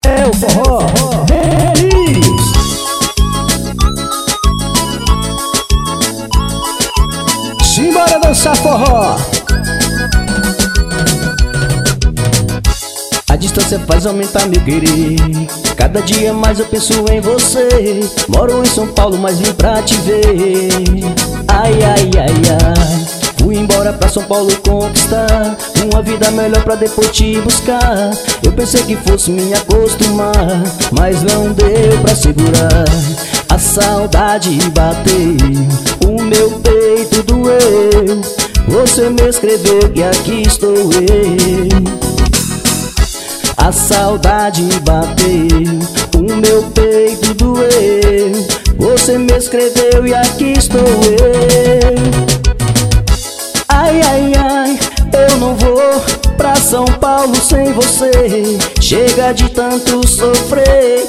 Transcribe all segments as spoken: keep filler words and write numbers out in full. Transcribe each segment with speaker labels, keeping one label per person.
Speaker 1: É o forró Raiz. Simbora dançar forró. A distância faz aumentar meu querer. Cada dia mais eu penso em você. Moro em São Paulo, mas vim pra te ver. Ai, ai, ai, ai. Fui embora pra São Paulo conquistar uma vida melhor pra depois te buscar. Eu pensei que fosse me acostumar, mas não deu pra segurar. A saudade bateu, o meu peito doeu. Você me escreveu e aqui estou eu. A saudade bateu, o meu peito doeu. Você me escreveu e aqui estou eu. Ai, ai, ai, eu não vou pra São Paulo sem você. Chega de tanto sofrer.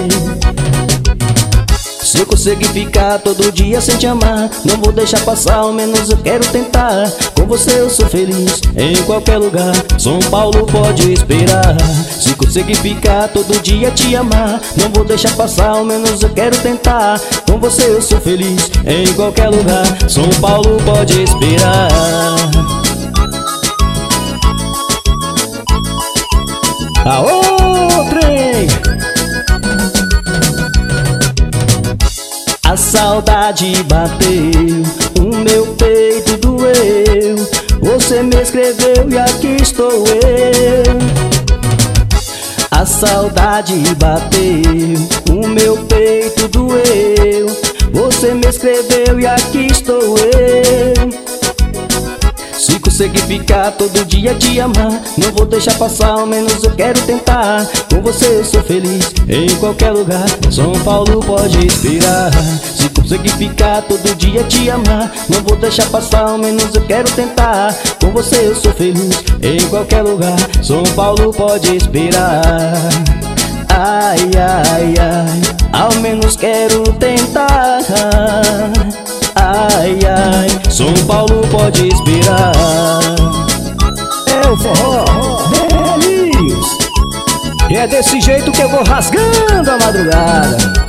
Speaker 1: Se eu conseguir ficar todo dia sem te amar, não vou deixar passar, ao menos eu quero tentar. Com você eu sou feliz em qualquer lugar, São Paulo pode esperar. Se conseguir ficar todo dia te amar, não vou deixar passar, ao menos eu quero tentar. Com você eu sou feliz em qualquer lugar, São Paulo pode esperar. Aô, trem! A saudade bateu, o meu peito doeu. Você me escreveu e aqui estou eu. A saudade bateu, o meu peito doeu. Você me escreveu e aqui estou eu. Se conseguir ficar todo dia te amar, não vou deixar passar, ao menos eu quero tentar. Com você eu sou feliz em qualquer lugar, São Paulo pode esperar. Se conseguir ficar todo dia te amar, não vou deixar passar, ao menos eu quero tentar. Com você eu sou feliz em qualquer lugar, São Paulo pode esperar. Ai, ai, ai, ao menos quero tentar. Ai, ai, São Paulo pode esperar. É o forró Raiz. E é desse jeito que eu vou rasgando a madrugada.